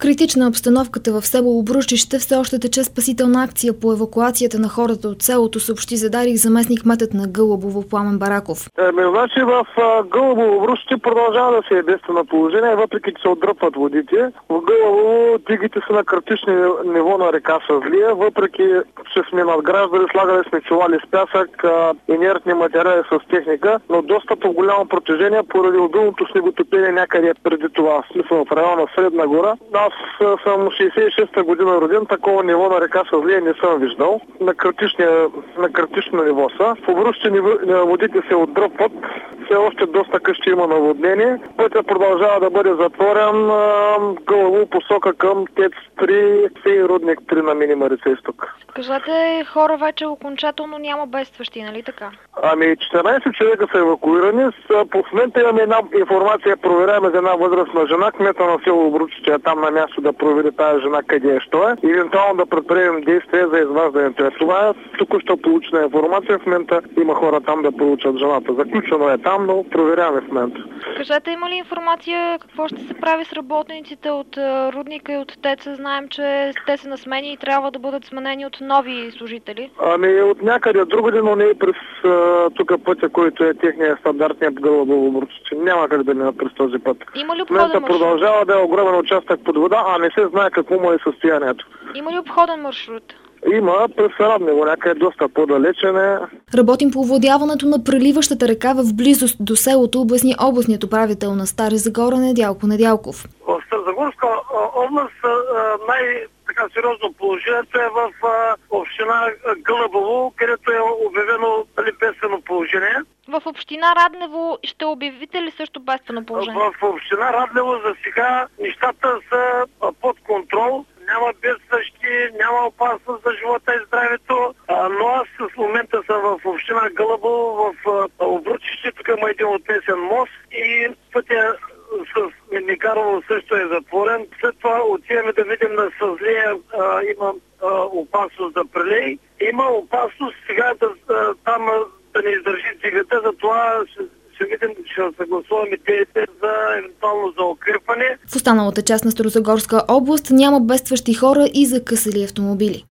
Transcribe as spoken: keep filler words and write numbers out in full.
Критична обстановката в село Обручище, все още тече спасителна акция по евакуацията на хората от селото, съобщи за Дарик заместник-кметът на Гълъбово Пламен Бараков. Еми, значи в Гълъбово Обручище продължава да се е бедствено положение, въпреки че се отдръпват водите. В Гълъбово дигите са на критични ниво на река Сазлия, въпреки че сме надграждали, слагали сме чували с пясък, инертни материали с техника, но доста по голямо протежение поради обилното снеготопение някъде преди това, в смисъл в района Средна гора. Аз съм шейсет и шеста година роден, такова ниво на река Сазлия не съм виждал. На, на критично ниво са. В Обручище водите се отдръпват, все още доста къщи има наводнение. Пътя продължава да бъде затворен, Гълъбово посока към ТЕЦ три и Рудник три на Мини Марица изток. Кажете, хора вече окончателно няма бедстващи, нали така? Ами четиринайсет човека са евакуирани. По момента имаме една информация, проверяме за една възрастна жена, кмета на село Обручище е там на място да провери тази жена къде е, що е. И евентуално да предприемем действия за изваждането. Това е току-що получена информация. В момента има хора там да получат жената. Заключено е там, но проверяваме в момента. Кажете, има ли информация какво ще се прави с работниците от Рудника и от ТЕЦ-а? Знаем, че те са на смени и трябва да бъдат сменени от нови служители. Ами от някъде другаде, но не и през тук пътя, който е техния стандартният Гълъбово Обручище. Няма как да мина през този път. Има ли обходен маршрут? Продължава да е огромен участък под вода, а не се знае какво му е състоянието. Има ли обходен маршрут? Има, през Раднево, някъде доста по-далечен е. Работим по овладяването на преливащата река в близост до селото, обясни областният управител на Стара Загора Недялко Недялков. В Старозагорска област най-така сериозно положението е в община Гълъбово, където е обявено бедствено положение. В община Раднево ще обявите ли също бедствено положение? В община Раднево за сега нещата са под контрол. Няма бедстващи, няма опасност за живота и здравето, но аз в момента съм в община Гълъбово, в Обручище, тук има един отнесен мост и пътя с Медникарово също е затворен. След това отиваме да видим на Сазлия, има опасност да прелей. Има опасност сега да, там да не издържи цигата, затова ще ще видим, ще съгласуваме идеите за евентуално за укрепване. В останалата част на Старозагорска област няма бедстващи хора и закъсали автомобили.